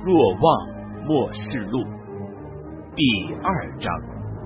若望末世录第2章。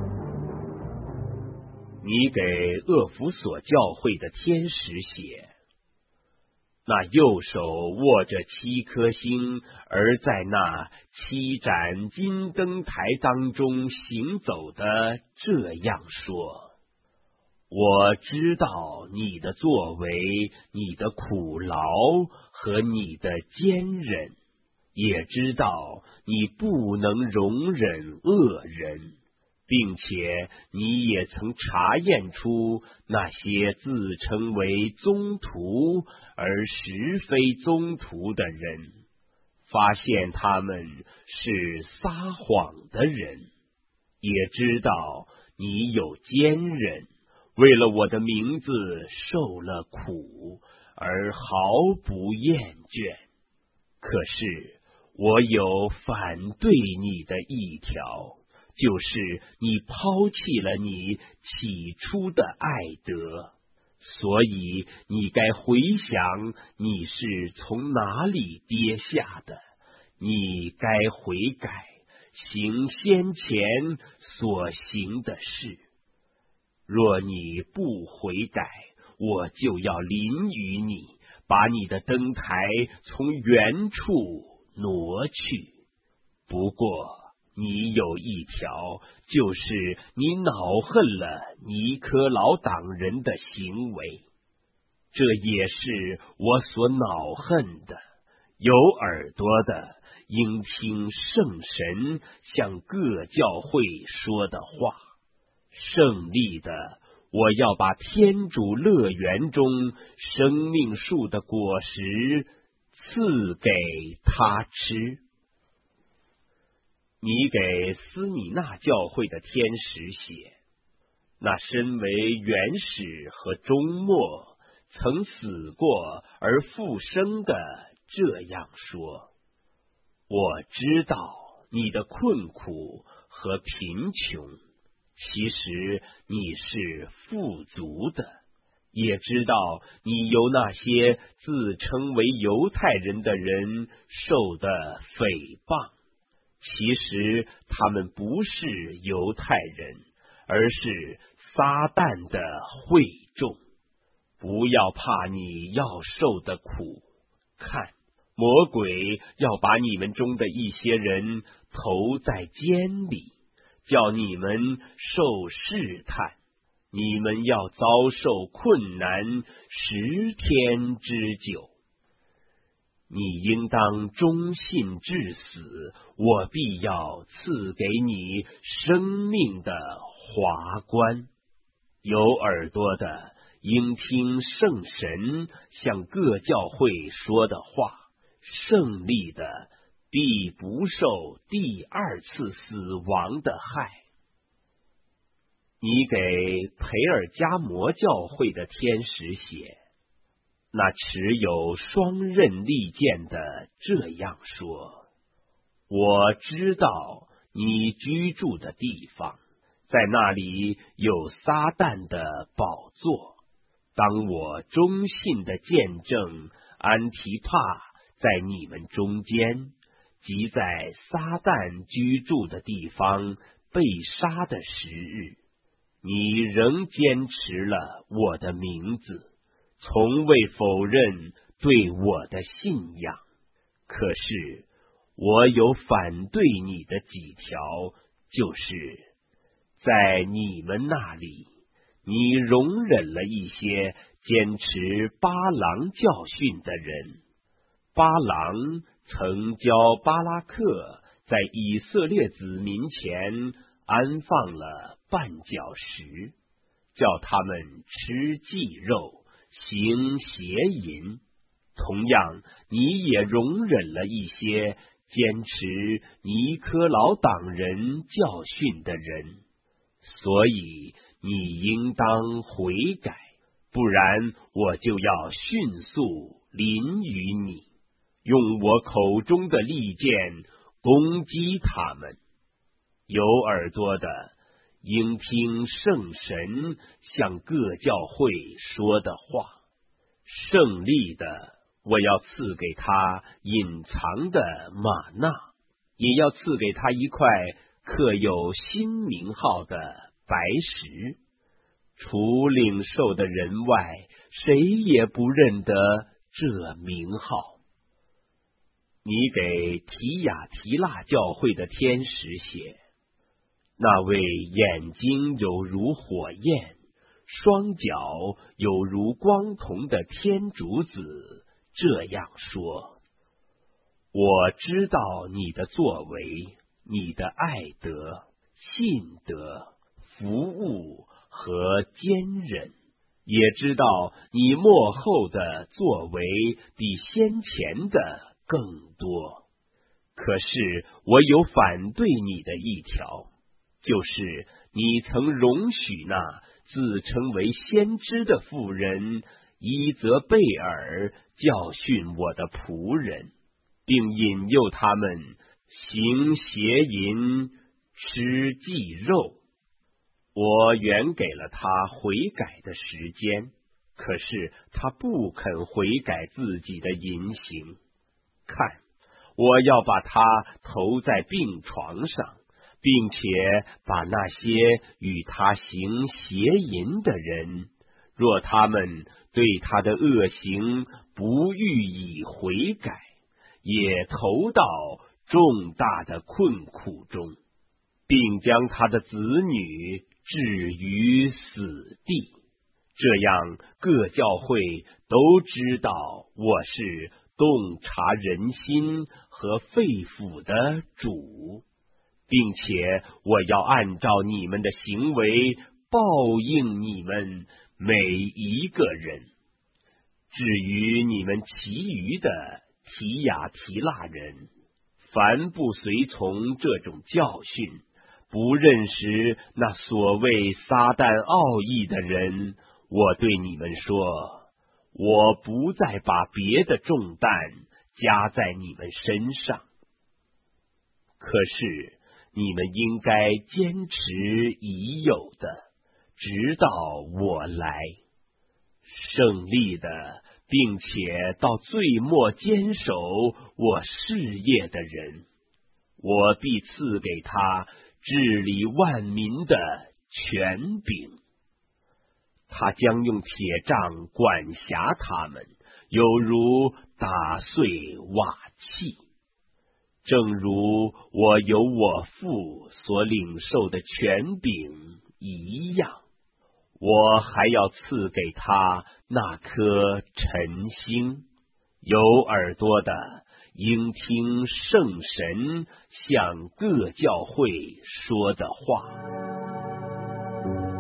你给厄弗所教会的天使写，那右手握着7颗星，而在那7盏金灯台当中行走的，这样说：我知道你的作为，你的苦劳和你的坚忍，也知道你不能容忍恶人，并且你也曾查验出那些自称为宗徒而实非宗徒的人，发现他们是撒谎的人，也知道你有坚忍，为了我的名字受了苦，而毫不厌倦。可是我有反对你的一条，就是你抛弃了你起初的爱德，所以你该回想你是从哪里跌下的，你该悔改，行先前所行的事。若你不悔改，我就要临于你，把你的灯台从原处挪去。不过你有一条，就是你恼恨了尼科老党人的行为，这也是我所恼恨的。有耳朵的应听圣神向各教会说的话。胜利的，我要把天主乐园中生命树的果实赐给他吃。你给斯米纳教会的天使写，那身为原始和终末，曾死过而复生的，这样说：我知道你的困苦和贫穷，其实你是富足的，也知道你由那些自称为犹太人的人受的诽谤，其实他们不是犹太人，而是撒旦的会众。不要怕你要受的苦，看，魔鬼要把你们中的一些人投在监里，叫你们受试探，你们要遭受困难10天之久。你应当忠信至死，我必要赐给你生命的华冠。有耳朵的应听圣神向各教会说的话，胜利的必不受第2次死亡的害。你给培尔加摩教会的天使写，那持有双刃利剑的这样说：我知道你居住的地方，在那里有撒旦的宝座。当我忠信的见证安提帕在你们中间，即在撒旦居住的地方被杀的时日，你仍坚持了我的名字，从未否认对我的信仰。可是我有反对你的几条，就是在你们那里，你容忍了一些坚持巴郎教训的人。巴郎曾教巴拉克在以色列子民前安放了绊脚石，叫他们吃祭肉，行邪淫。同样，你也容忍了一些坚持尼科老党人教训的人，所以你应当悔改，不然我就要迅速临于你，用我口中的利剑攻击他们。有耳朵的应听圣神向各教会说的话。胜利的，我要赐给他隐藏的玛纳， 也要赐给他一块刻有新名号的白石，除领受的人外，谁也不认得这名号。你给提亚提腊教会的天使写，那位眼睛有如火焰，双脚有如光铜的天主子这样说：我知道你的作为，你的爱德、信德、服务和坚忍，也知道你末后的作为比先前的更多。可是我有反对你的一条，就是你曾容许那自称为先知的妇人伊泽贝尔教训我的仆人，并引诱他们行邪淫、吃祭肉。我原给了他悔改的时间，可是他不肯悔改自己的淫行。看，我要把他投在病床上，并且把那些与他行邪淫的人，若他们对他的恶行不予以悔改，也投到重大的困苦中，并将他的子女置于死地。这样各教会都知道我是洞察人心和肺腑的主，并且我要按照你们的行为报应你们每一个人。至于你们其余的提亚提腊人，凡不随从这种教训，不认识那所谓撒旦奥义的人，我对你们说，我不再把别的重担加在你们身上。可是你们应该坚持已有的，直到我来。胜利的，并且到最末坚守我事业的人，我必赐给他治理万民的权柄。他将用铁杖管辖他们，有如打碎瓦器。正如我有我父所领受的权柄一样，我还要赐给他那颗晨星。有耳朵的，应听圣神向各教会说的话。